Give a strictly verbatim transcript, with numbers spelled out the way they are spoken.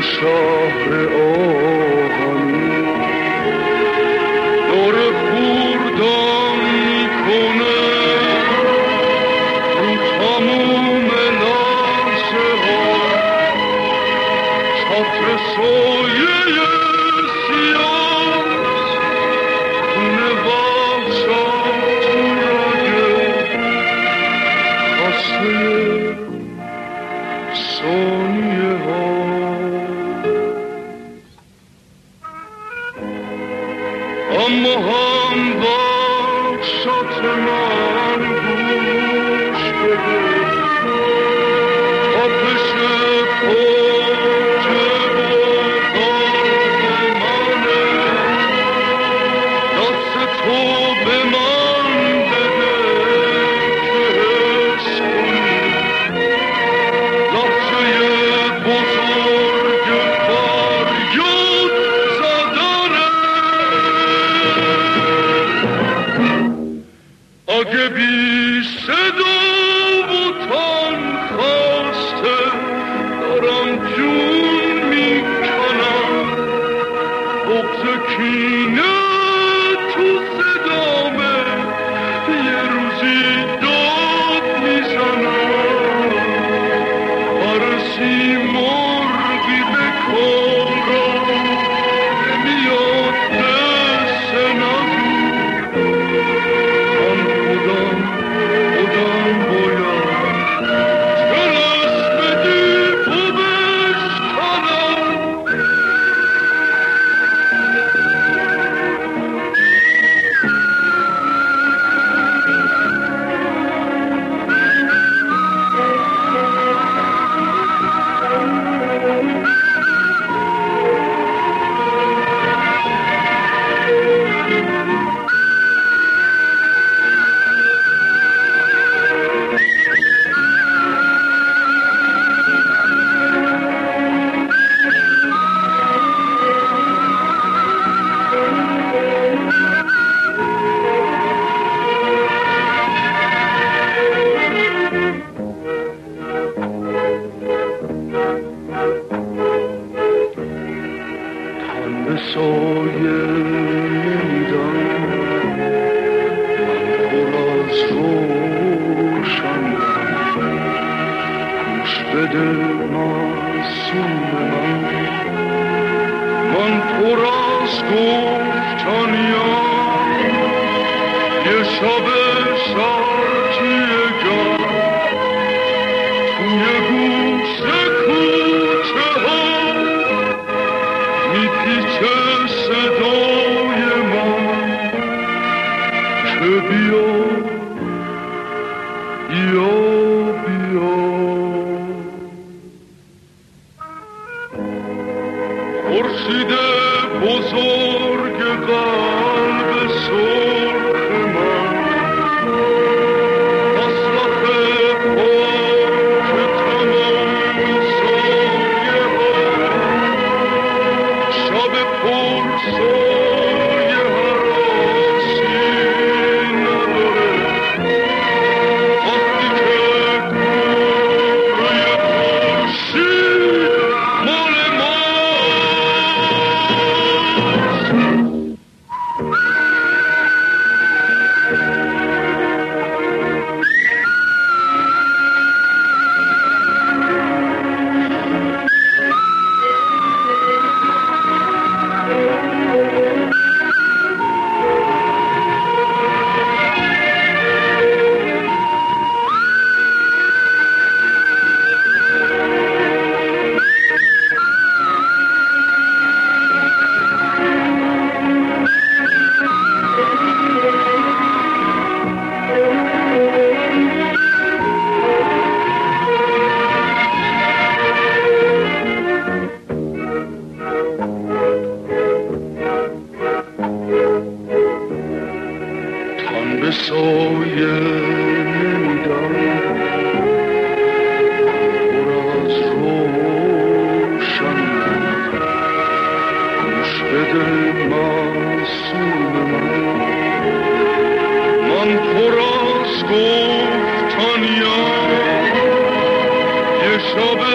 شهر آهنی دور خوردان میکنه رو تموم لحظه ها چتر سایه سیاه خونه وحشت تو رگه خسته ثانیه ها اما هم بخشت من گوش بده تپش پاک و قلب منه دست تو به من بده که حس کنی لحظه بزرگ فریاد زدنه اگه بی صدا و تن خواسته دارم جون میکنم بغض کینه تو صدامه یه روزی داد میزنم برسی مرگی به کارم نمیاد قصه نگو من خودم خودم باید طلسم دیو بشکنم تن به سایه نمیدم من پر از روشنم گوش بده معصوم من من پر از گفتنیم یه شب ساعتی جان توی گوشه کوچه ها میپیچه صدای من که بیا بیا بیا خورشید بزرگ قلب سرخ من مسلخ پاک تمام سایه ها شب پر سایه حراسی نداره وقتی که گوره خورشید مال به سایه نمیدم پر از روشنم گوش بده معصوم من من پر از گفتنیم یه شب